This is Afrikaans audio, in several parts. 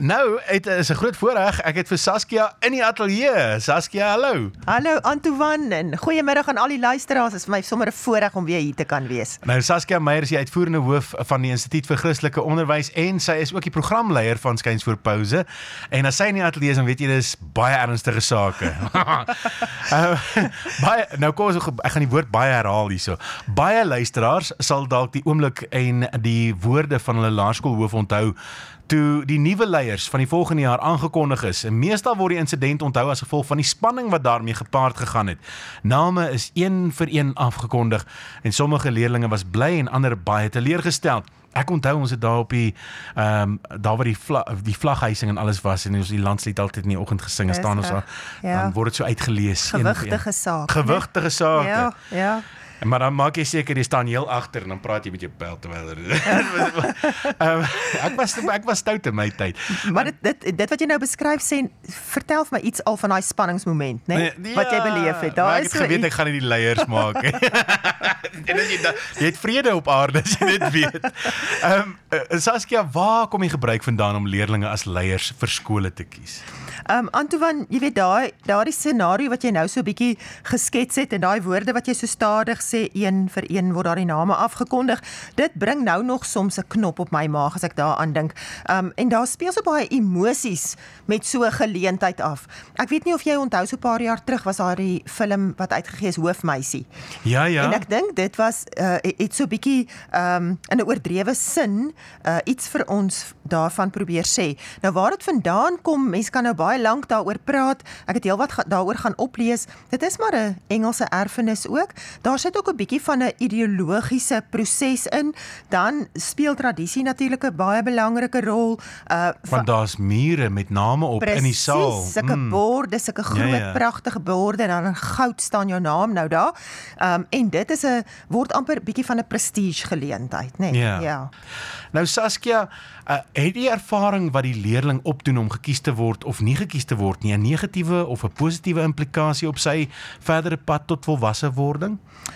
Nou, het is 'n groot voorreg. Ek het vir Saskia in die ateljee. Saskia, hallo. Hallo Antoine en goeiemiddag aan al die luisteraars. Dit is vir my sommer 'n voorreg om weer hier te kan wees. Nou, Saskia Meyer is die uitvoerende hoof van die Instituut vir Christelike Onderwys en sy is ook die programleier van Skuins voor Pouse. En as sy in die ateljee is, dan weet jy dis baie ernstige sake. Nou kom ek gaan die woord baie herhaal hierso. Baie luisteraars sal dalk die oomblik en die woorde van hulle laerskoolhoof onthou toe die nuwe leiers van die volgende jaar aangekondig is. En meestal word die insident onthou as gevolg van die spanning wat daarmee gepaard gegaan het. Name is een vir een afgekondig en sommige leerlinge was bly en ander baie teleurgesteld. Ek onthou ons het daar op die daar waar die vlaghuising en alles was en ons die landslied altyd in die oggend gesing en staan ons daar, dan word dit so uitgelees. Gewigtige saak. Gewigtige sake. Ja, ja. Maar dan maak jy seker jy staan heel agter en dan praat jy met jou pel terwyl ek was stout in my tyd. Maar dit wat jy nou beskryf sê, vertel vir my iets al van daai spanningsmoment, né? Wat jy beleef het. Daar ek het geweet ek gaan nie die leiers maak. Jy het vrede op aarde as jy dit weet. Saskia, waar kom jy gebruik vandaan om leerlinge as leiers vir skole te kies? Antoine, jy weet daardie scenario wat jy nou so 'n bietjie geskets het en daai woorde wat jy so stadig sê, een vir een word daardie name afgekondig, dit bring nou nog soms 'n knop op my maag as ek daaraan dink. En daar speel so baie emosies met so 'n geleentheid af. Ek weet nie of jy onthou so 'n paar jaar terug was daar die film wat uitgegee is Hoofmeisie. Ja. En ek dink dit was iets so 'n bietjie in 'n oordrewe sin iets vir ons daarvan probeer sê. Nou waar dit vandaan kom, mense kan nou baie lank daaroor praat. Ek het heelwat daaroor gaan oplees. Dit is maar 'n Engelse erfenis ook. Daar sit ook 'n bietjie van 'n ideologiese proses in. Dan speel tradisie natuurlik 'n baie belangrike rol. Want daar's mure met name op in die saal. Presies, sulke borde, sulke groot pragtige borde en dan in goud staan jou naam nou daar. En dit word amper bietjie van 'n prestige geleentheid, né? Ja. Nou Saskia, het die ervaring wat die leerling opdoen om gekies te word of nie gekies te word nie 'n negatiewe of 'n positiewe implikasie op sy verdere pad tot volwasse wording?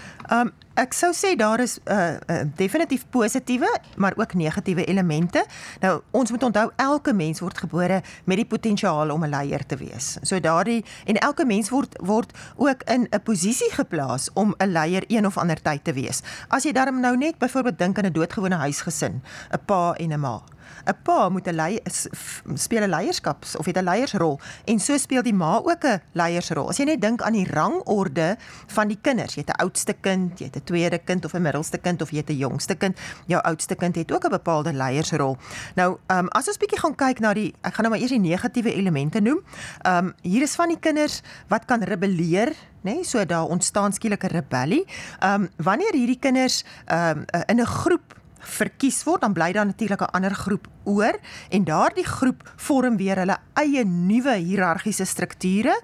Ek sou sê daar is definitief positiewe, maar ook negatiewe elemente. Nou, ons moet onthou, elke mens word gebore met die potensiaal om 'n leier te wees. So en elke mens word ook in 'n posisie geplaas om 'n leier een of ander tyd te wees. As jy daarom nou net byvoorbeeld dink aan 'n doodgewone huisgesin, 'n pa en 'n ma. 'n pa moet speel 'n leierskaps of het 'n leiersrol en so speel die ma ook 'n leiersrol. As jy net dink aan die rangorde van die kinders, jy het 'n oudste kind, jy het 'n tweede kind of 'n middelste kind of jy het 'n jongste kind, jou oudste kind het ook 'n bepaalde leiersrol. Nou, as ons bietjie gaan kyk na ek gaan nou maar eers die negatiewe elemente noem. Hier is van die kinders wat kan rebelleer, nee, so daar ontstaan skielik 'n rebellie. Wanneer hierdie kinders in 'n groep verkies word, dan bly daar natuurlik 'n ander groep oor en daardie groep vorm weer hulle eie nuwe hiërargiese strukture.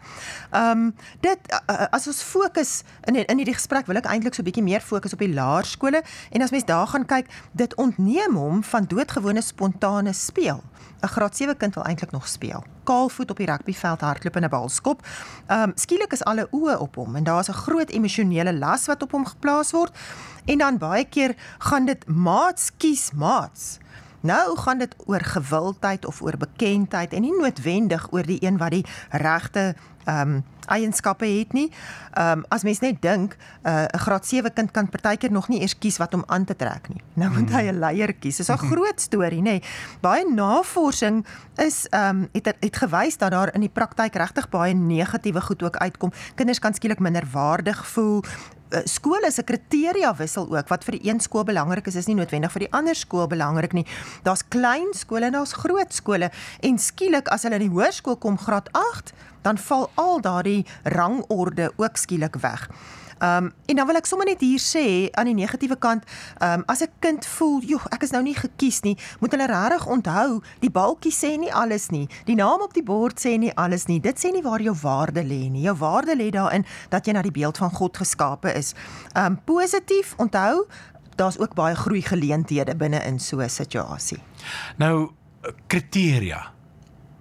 As ons fokus in hierdie gesprek wil ek eintlik so 'n bietjie meer fokus op die laerskole en as mens daar gaan kyk, dit ontneem hom van doodgewone spontane speel. 'n graad 7 kind wil eintlik nog speel. Kaalvoet op die rugbyveld hardloop en 'n bal skop. Skielik is alle oë op hom en daar's 'n groot emosionele las wat op hom geplaas word. En dan baie keer gaan dit maats kies maats. Nou gaan dit oor gewildheid of oor bekendheid en nie noodwendig oor die een wat die regte eienskappe het nie. As mens net dink, 'n graad 7 kind kan partykeer nog nie eers kies wat om aan te trek nie. Nou moet hy 'n leier kies. Dis 'n groot storie, nê. Baie navorsing het gewys dat daar in die praktyk regtig baie negatiewe goed ook uitkom. Kinders kan skielik minderwaardig voel. Skool is 'n kriteria wissel ook, wat vir die een skool belangrik is nie noodwendig vir die ander skool belangrik nie. Daar's klein skole en daar's groot skole, en skielik as hulle in die hoërskool kom, graad 8, dan val al daardie rangorde ook skielik weg. En dan wil ek sommer net hier sê, aan die negatiewe kant, as 'n kind voel, joh, ek is nou nie gekies nie, moet hulle regtig onthou, die balkie sê nie alles nie, die naam op die bord sê nie alles nie, dit sê nie waar jou waarde lê nie, jou waarde lê daarin, dat jy na die beeld van God geskape is. Positief, onthou, daar's ook baie groeigeleenthede binne in so 'n situasie. Nou, kriteria.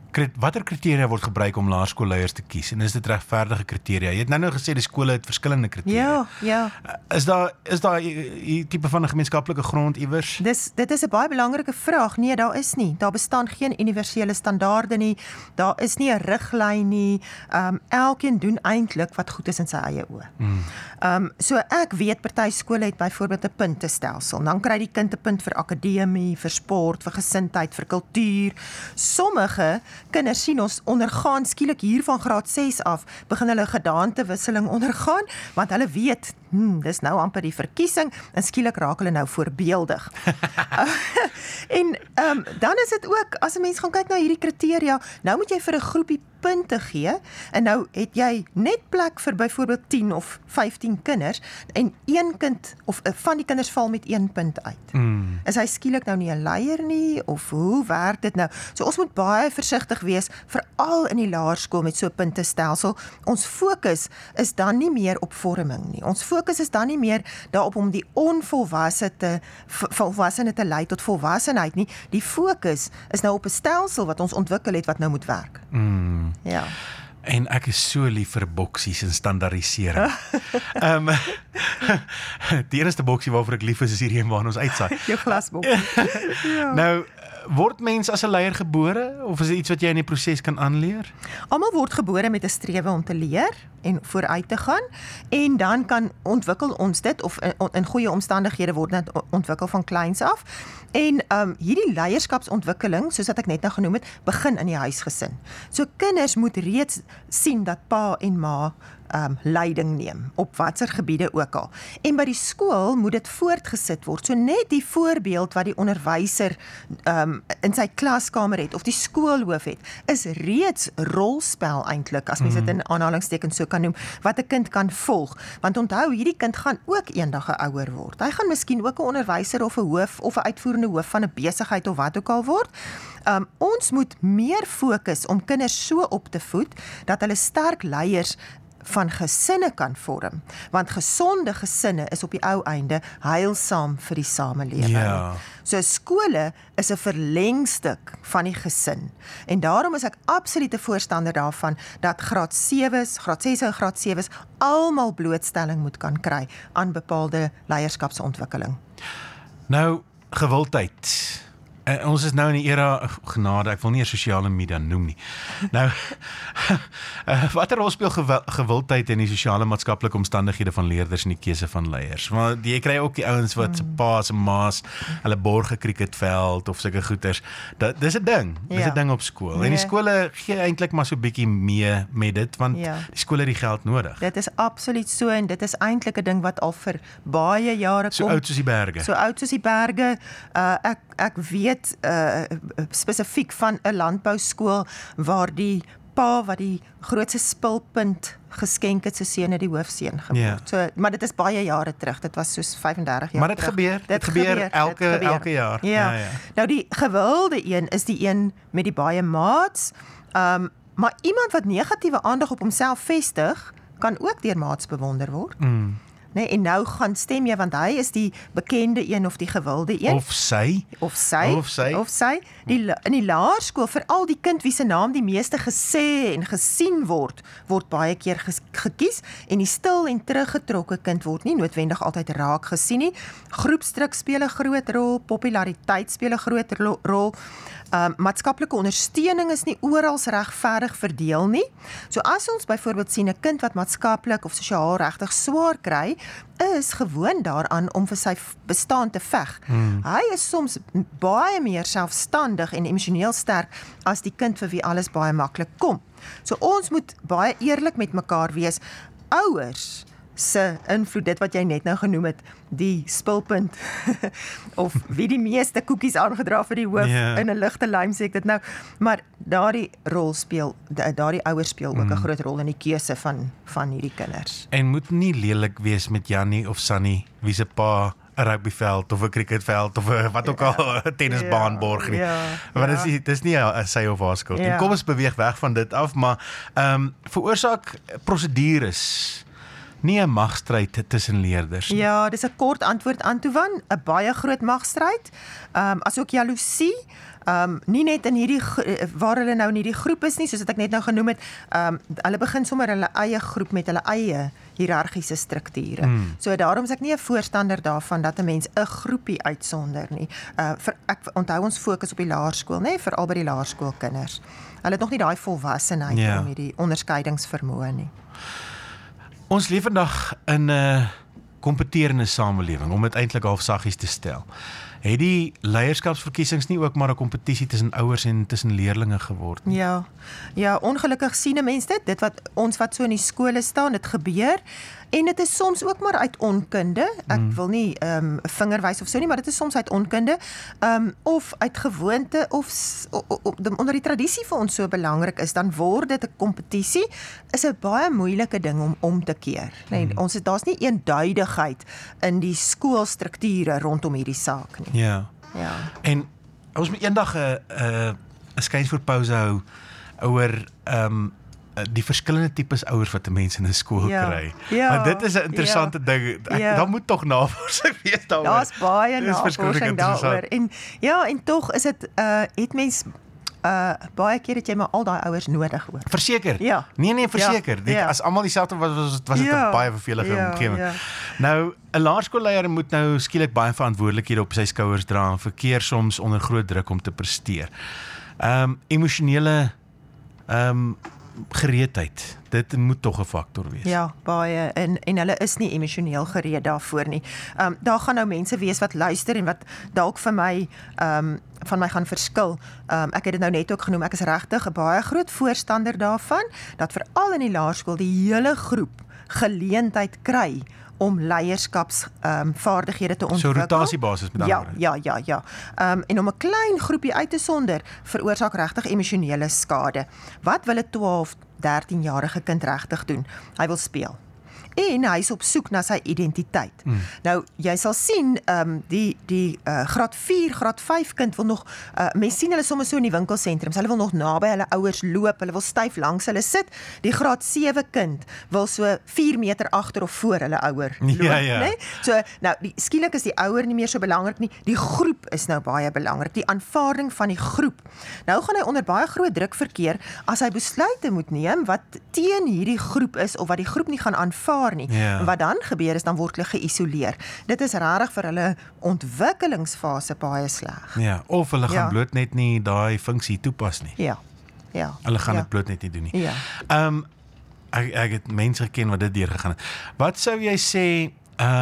Watter kriteria word gebruik om laerskoolleiers te kies en is dit regverdige kriteria? Jy het nou gesê die skole het verskillende kriteria. Ja. Is daar die tipe van 'n gemeenskaplike grond iewers? Dit is 'n baie belangrike vraag. Nee, daar is nie. Daar bestaan geen universele standaarde nie. Daar is nie 'n riglyn nie. Elkeen doen eintlik wat goed is in sy eie oë. So ek weet party skole het byvoorbeeld 'n puntestelsel. Dan kry die kind 'n punt vir akademie, vir sport, vir gesindheid, vir kultuur. Sommige kinders sien ons ondergaan skielik hier van graad 6 af, begin hulle gedaantewisseling ondergaan, want hulle weet, dis nou amper die verkiesing, en skielik raak hulle nou voorbeeldig. En dan is dit ook, as 'n mens gaan kyk na hierdie kriteria, nou moet jy vir 'n groepie punte gee, en nou het jy net plek vir byvoorbeeld 10 of 15 kinders, en een kind, of van die kinders val met 1 punt uit. Is hy skielik nou nie 'n leier nie, of hoe werk dit nou? So ons moet baie versigtig wees, veral in die laerskool met so 'n puntestelsel. Ons fokus is dan nie meer op vorming nie. Ons fokus is dan nie meer daarop om die volwassene te lei tot volwassenheid nie. Die fokus is nou op 'n stelsel wat ons ontwikkel het wat nou moet werk. Ja. En ek is so lief vir boksies en standaardisering. Die enigste boksie waarvoor ek lief is hierdie een waar ons uitsaai. Jou glasboksie. Ja. Nou, word mens as 'n leier gebore, of is dit iets wat jy in die proses kan aanleer? Almal word gebore met 'n strewe om te leer en vooruit te gaan, en dan kan ontwikkel ons dit, of in goeie omstandighede word dit ontwikkel van kleins af. En hierdie leierskapsontwikkeling, soos wat ek net nou genoem het, begin in die huisgesin. So kinders moet reeds sien dat pa en ma leiding neem, op watter gebiede ook al. En by die skool moet dit voortgesit word. So net die voorbeeld wat die onderwyser in sy klaskamer het, of die skoolhoof het, is reeds rolspel eintlik, as mens dit in aanhalingstekens so kan noem, wat 'n kind kan volg. Want onthou, hierdie kind gaan ook eendag 'n ouer word. Hy gaan miskien ook 'n onderwyser of 'n hoof of 'n uitvoerende hoof van 'n besigheid of wat ook al word. Ons moet meer fokus om kinders so op te voed dat hulle sterk leiers van gesinne kan vorm, want gesonde gesinne is op die ou einde heilsaam vir die samelewing. Ja. So skole is 'n verlengstuk van die gesin, en daarom is ek absolute voorstander daarvan dat graad 7's, graad 6's en graad 7's almal blootstelling moet kan kry aan bepaalde leierskapsontwikkeling. Nou, gewildheid. Ons is nou in die era, genade, ek wil nie 'n sosiale media noem nie. Nou, watter rol speel gewildheid in die sosiale maatskaplike omstandighede van leerders en die keuse van leiers? Want jy kry ook die ouens wat se pa's en ma's, hulle borg 'n cricketveld of sulke goeters. Dis 'n ding. Dis 'n ding op skool. Nee. En die skole gee eintlik maar so 'n bietjie mee met dit, want die skole het die geld nodig. Dit is absoluut so, en dit is eintlik 'n ding wat al vir baie jare kom. So oud soos die berge. So oud soos die berge. Ek weet spesifiek van 'n landbouskool waar die pa wat die grootste spulpunt geskenk het, sy seun het die hoofseun geword. So, maar dit is baie jare terug. Dit was soos 35 jaar maar dit terug. Gebeur. Dit gebeur elke jaar. Ja. Nou die gewilde een is die een met die baie maats. Maar iemand wat negatiewe aandag op homself vestig, kan ook deur maats bewonder word. Nee, en nou gaan stem jy, want hy is die bekende een of die gewilde een. Of sy. In die laerskool, veral die kind wie se naam die meeste gesê en gesien word baie keer gekies, en die stil en teruggetrokke kind word nie noodwendig altyd raak gesien nie. Groepsdruk speel 'n groot rol, populariteit speel 'n groot rol. Maatskaplike ondersteuning is nie oral regverdig verdeel nie. So as ons byvoorbeeld sien 'n kind wat maatskaplik of sosiaal regtig swaar kry, is gewoon daaraan om vir sy bestaan te veg. Hy is soms baie meer selfstandig en emosioneel sterk as die kind vir wie alles baie maklik kom. So ons moet baie eerlik met mekaar wees. Ouers se invloed, dit wat jy net nou genoem het, die spulpunt, of wie die meeste koekies aangedra vir die hoof, in 'n ligte lym sê ek dit nou, maar daardie ouers speel ook 'n groot rol in die keuse van hierdie kinders. En moet nie lelik wees met Jannie of Sunny, wie se pa 'n rugbyveld of 'n cricketveld of wat ook al 'n tennisbaan borg nie. Want dit is nie 'n sy of haar skuld. En kom ons beweeg weg van dit af, maar veroorsaak prosedures nie 'n magstryd tussen leerders nie? Ja, dis 'n kort antwoord Antoine, 'n baie groot magstryd, asook jaloesie, nie net in hierdie waar hulle nou in hierdie groep is nie, soos wat ek net nou genoem het, hulle begin sommer hulle eie groep met hulle eie hiërargiese strukture. So daarom is ek nie 'n voorstander daarvan dat 'n mens 'n groepie uitsonder nie. Ek onthou ons fokus op die laerskool, nê, veral by die laerskoolkinders. Hulle het nog nie daai volwassenheid om hierdie onderskeidingsvermoë nie. Ons leef vandag in 'n kompeterende samelewing, om dit eintlik half saggies te stel. Het die leierskapsverkiesings nie ook maar 'n kompetisie tussen ouers en tussen leerlinge geword nie? Ja, ongelukkig sien 'n mens dit wat so in die skole staan, dit gebeur. En dit is soms ook maar uit onkunde. Ek wil nie 'n vinger wys of so nie, maar dit is soms uit onkunde, of uit gewoonte of onder die tradisie vir ons so belangrik is, dan word dit 'n kompetisie, is 'n baie moeilike ding om te keer. Nee, daar's nie eenduidigheid in die skoolstrukture rondom hierdie saak nie. Ja. En ons moet eendag 'n skynsvoorpouse hou oor die verskillende tipes ouers wat 'n mens in 'n skool kry. Want dit is 'n interessante ding. Dan moet tog navorsing wees daaroor. Daar's baie navorsing daaroor. En tog is dit het mens baie keer het jy maar al daai ouers nodig hoor. Verseker. Ja. Nee, verseker. As almal dieselfde was dit 'n baie vervelige omgewing. Nou, 'n laerskoolleier moet nou skielik baie verantwoordelikhede op sy skouers dra en verkeer soms onder groot druk om te presteer. Emosionele gereedheid, dit moet tog 'n faktor wees. Ja, baie, en hulle is nie emosioneel gereed daarvoor nie. Daar gaan nou mense wees wat luister en wat dalk vir my van my gaan verskil. Ek het dit nou net ook genoem, ek is regtig 'n baie groot voorstander daarvan, dat veral in die laerskool die hele groep geleentheid kry om leierskapsvaardighede te ontwikkel. So rotasiebasis met ander woorde. Ja. En om 'n klein groepie uit te sonder, veroorsaak regtig emosionele skade. Wat wil 'n 12, 13-jarige kind regtig doen? Hy wil speel. En hy is op soek na sy identiteit. Nou, jy sal sien, die graad 4, graad 5 kind wil nog, mens sien hulle soms so in die winkelsentrums, hulle wil nog naby hulle ouers loop, hulle wil styf langs hulle sit. Die graad 7 kind wil so 4 meter agter of voor hulle ouer loop. Nee? So, nou, skielik is die ouer nie meer so belangrik nie, die groep is nou baie belangrik, die aanvaarding van die groep. Nou gaan hy onder baie groot druk verkeer, as hy besluite moet neem, wat teen hierdie groep is, of wat die groep nie gaan aanvaar nie. En wat dan gebeur is, dan word hulle geïsoleer. Dit is regtig vir hulle ontwikkelingsfase baie sleg. Ja, of hulle gaan bloot net nie daai funksie toepas nie. Ja. Hulle gaan dit bloot net nie doen nie. Ja. Ek het mense geken wat dit deurgegaan het. Wat sou jy sê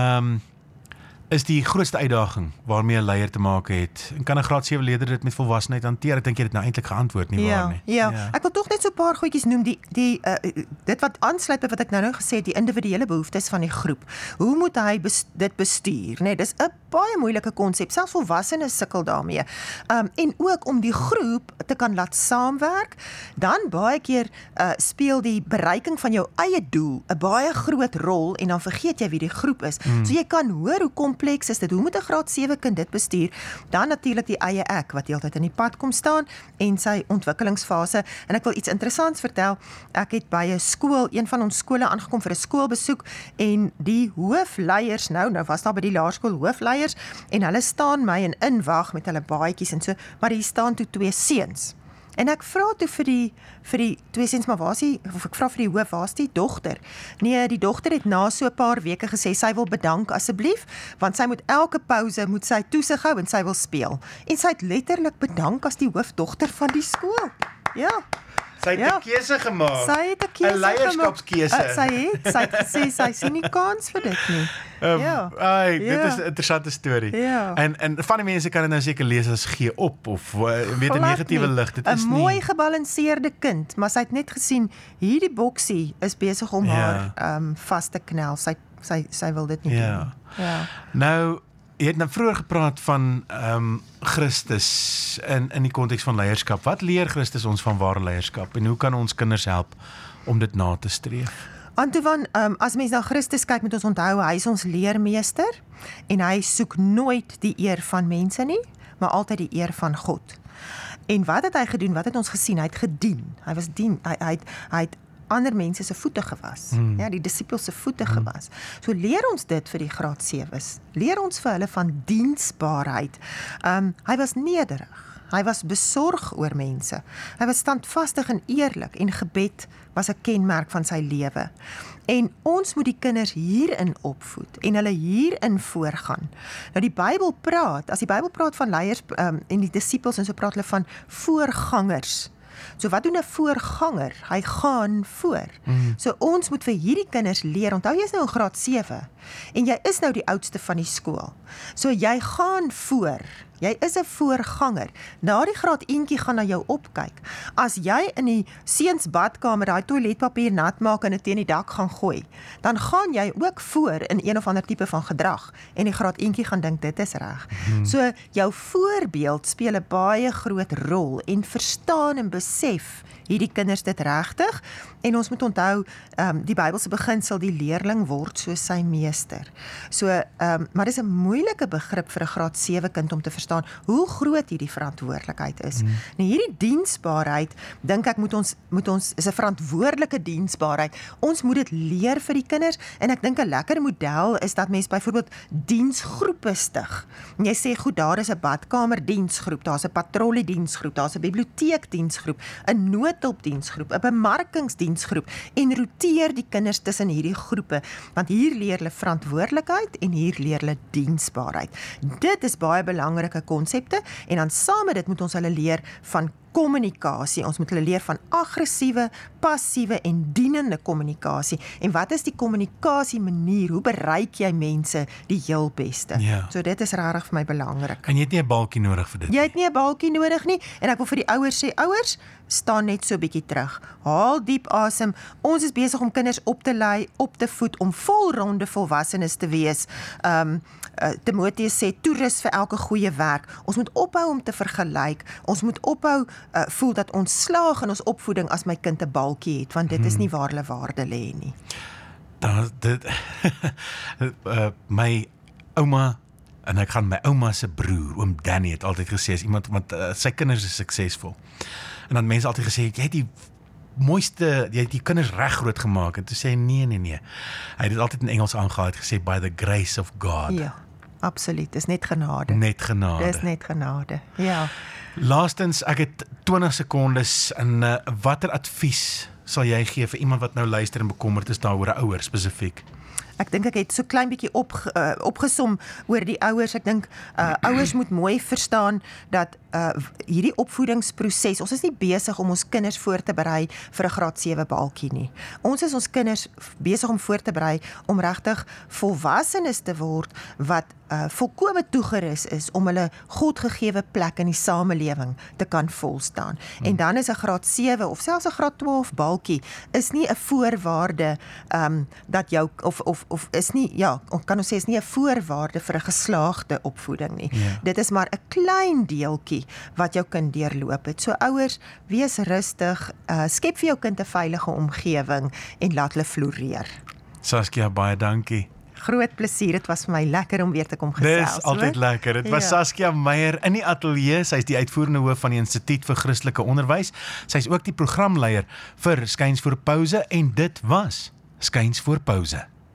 is die grootste uitdaging waarmee 'n leier te maak het? En kan 'n graad 7 leerder dit met volwassenheid hanteer? Ek dink jy het nou eintlik geantwoord, nie waar nie? Ja. Ek wil tog net so 'n paar goedjies noem, dit wat aansluit by wat ek nou gesê het, die individuele behoeftes van die groep. Hoe moet hy dit bestuur? Nee, dis 'n baie moeilike konsep. Selfs volwassenes sukkel daarmee. En ook om die groep te kan laat saamwerk, dan baie keer speel die bereiking van jou eie doel 'n baie groot rol, en dan vergeet jy wie die groep is. So jy kan hoor hoe kompleks is dit. Hoe moet 'n graad 7 kind dit bestuur? Dan natuurlik die eie ek wat heeltyd in die pad kom staan en sy ontwikkelingsfase. En ek wil iets interessants vertel. Ek het by 'n skool, een van ons skole aangekom vir 'n skoolbesoek, en die hoofleiers, nou was daar by die laerskool hoofleiers, en hulle staan my en inwag met hulle baadjies en so, maar hier staan toe 2 seuns. En ek vra toe vir die 2 seuns, maar ek vra vir die hoof, waar's die dogter? Nee, die dogter het na so 'n paar weke gesê, sy wil bedank asseblief, want sy moet elke pouse moet sy toesig hou en sy wil speel. En sy het letterlik bedank as die hoofdogter van die skool. Ja. Sy het 'n keuse gemaak. Sy het 'n keuse gemaak. 'n leierskapskeuse. Sy het gesê sy sien nie kans vir dit nie. Dit is 'n interessante storie. En van die mense kan dit nou seker lees as gee op of weet 'n negatiewe lig. Dit is 'n mooi gebalanseerde kind, maar sy het net gesien hierdie boksie is besig om haar vas te knel. Sy wil dit nie doen. Nou, jy het nou vroeër gepraat van Christus in die konteks van leierskap. Wat leer Christus ons van ware leierskap en hoe kan ons kinders help om dit na te streef? Antoine, as mens na Christus kyk, moet ons onthou, hy is ons leermeester en hy soek nooit die eer van mense nie, maar altyd die eer van God. En wat het hy gedoen? Wat het ons gesien? Hy het gedien. Hy was hy het ander mense se voete gewas. Ja, die disippels se voete gewas. So leer ons dit vir die graad 7's. Leer ons vir hulle van diensbaarheid. Hy was nederig. Hy was besorg oor mense. Hy was standvastig en eerlik en gebed was 'n kenmerk van sy lewe. En ons moet die kinders hierin opvoed en hulle hierin voorgaan. Nou die Bybel praat, as die Bybel praat van leiers en die disippels en so praat hulle van voorgangers. So wat doen 'n voorganger? Hy gaan voor. So ons moet vir hierdie kinders leer. Onthou jy is nou in graad 7 en jy is nou die oudste van die skool. So jy gaan voor. Jy is 'n voorganger. Na die graad eentjie gaan na jou opkyk. As jy in die seuns badkamer daai toiletpapier nat maak en dit teen die dak gaan gooi, dan gaan jy ook voor in een of ander tipe van gedrag en die graad eentjie gaan dink dit is reg. So jou voorbeeld speel 'n baie groot rol en verstaan en besef hierdie kinders dit regtig en ons moet onthou die Bybelse beginsel die leerling word soos sy meester. So maar dis 'n moeilike begrip vir 'n graad 7 kind om te verstaan hoe groot hierdie verantwoordelikheid is. Nou hierdie diensbaarheid dink ek moet ons is 'n verantwoordelike diensbaarheid. Ons moet dit leer vir die kinders en ek dink 'n lekker model is dat mens byvoorbeeld diensgroepe stig. En jy sê goed, daar is 'n badkamer diensgroep, daar's 'n patrollie diensgroep, daar's 'n biblioteek diensgroep, 'n noodhulpdiensgroep, 'n bemarkingsdiensgroep en roteer die kinders tussen hierdie groepe, want hier leer hulle verantwoordelikheid en hier leer hulle diensbaarheid. Dit is baie belangrike konsepte en dan saam met dit moet ons hulle leer van kommunikasie. Ons moet hulle leer van aggressiewe, passiewe en dienende kommunikasie. En wat is die kommunikasie manier? Hoe bereik jy mense die heel beste? Ja. So dit is regtig vir my belangrik. En jy het nie 'n balkie nodig vir dit. Jy het nie 'n balkie nodig nie en ek wil vir die ouers sê, ouers, staan net so 'n bietjie terug. Haal diep asem. Ons is besig om kinders op te lei, op te voed om volronde volwassenes te wees. Timoteus sê toerus vir elke goeie werk. Ons moet ophou om te vergelyk. Ons moet ophou voel dat ons slaag in ons opvoeding as my kind 'n balkie het, want dit is nie waar hulle waarde lê nie. My ouma en ek gaan my ouma se broer, oom Danny het altyd gesê as iemand want sy kinders is suksesvol. En dan mense altyd gesê jy het die mooiste, jy het die kinders reg groot gemaak en toe sê nee. Hy het dit altyd in Engels aangehaal, gesê by the grace of God. Ja, absoluut, dis net genade. Net genade. Dis net genade. Ja. Laastens, ek het 20 sekondes en watter advies sal jy gee vir iemand wat nou luister en bekommerd is daaroor 'n ouer spesifiek? Ek dink ek het so klein bietjie opgesom oor die ouers. Ek dink ouers moet mooi verstaan dat hierdie opvoedingsproses, ons is nie besig om ons kinders voor te berei vir 'n graad 7 balkie nie. Ons is ons kinders besig om voor te berei om regtig volwassenes te word wat volkome toegerus is om hulle godgegewe plek in die samelewing te kan volstaan. En dan is 'n graad 7 of selfs 'n graad 12 balkie is nie 'n voorwaarde dat jou of is nie, ja, kan ons sê is nie 'n voorwaarde vir 'n geslaagde opvoeding nie. Ja. Dit is maar 'n klein deeltjie wat jou kind deurloop het. So ouers, wees rustig, skep vir jou kind 'n veilige omgewing en laat hulle floreer. Saskia, baie dankie. Groot plesier, dit was vir my lekker om weer te kom gesels. Dis altyd lekker. Dit was Saskia Meyer in die ateljee. Sy is die uitvoerende hoof van die Instituut vir Christelike Onderwys. Sy is ook die programleier vir Skuins voor Pouse en dit was Skuins voor Pouse.